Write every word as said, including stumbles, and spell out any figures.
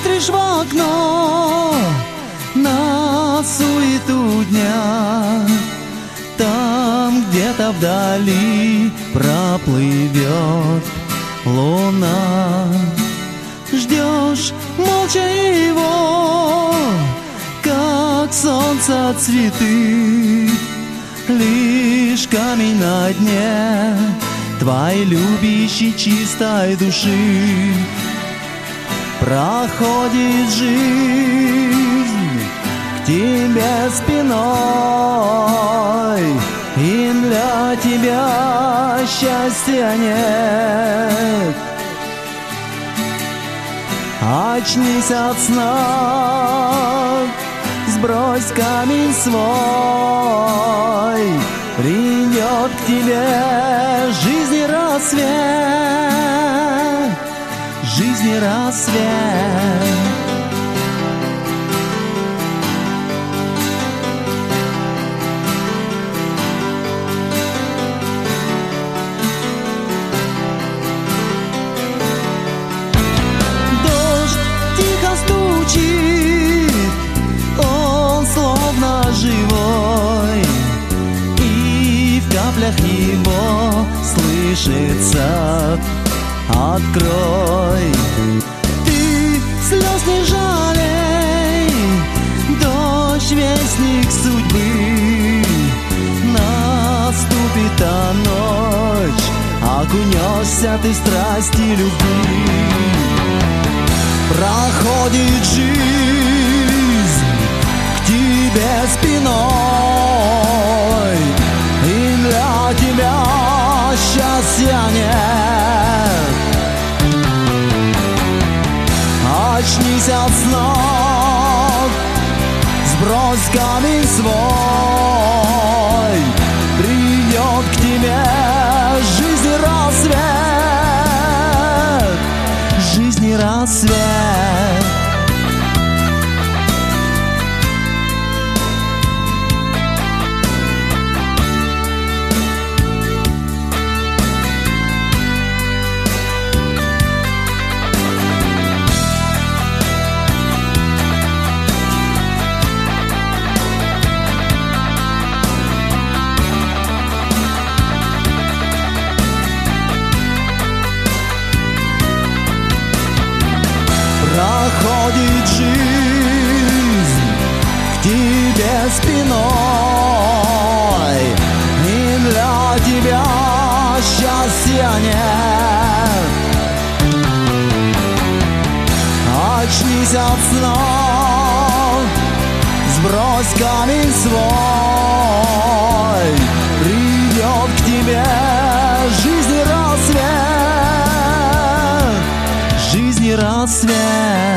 смотришь в окно на суету дня, там где-то вдали проплывет луна. Ждешь молча его, как солнце цветы, лишь камень на дне твоей любящей чистой души. Проходит жизнь к тебе спиной, и для тебя счастья нет. Очнись от сна, сбрось камень свой, придет к тебе жизни рассвет, жизни рассвет. Дождь тихо стучит, он словно живой, и в каплях его слышится: открой. Ты слез не жалей, дождь вестник судьбы. Наступит та ночь, окунешься ты в страсти любви. Проходит жизнь к тебе спиной, и для тебя счастья нет. Очнись от сна, сбрось камень свой, придет к тебе жизни рассвет, жизни рассвет. Проходит жизнь к тебе спиной, и для тебя счастья нет. Очнись от сна, сбрось камень свой, придет к тебе жизни рассвет, жизни рассвет.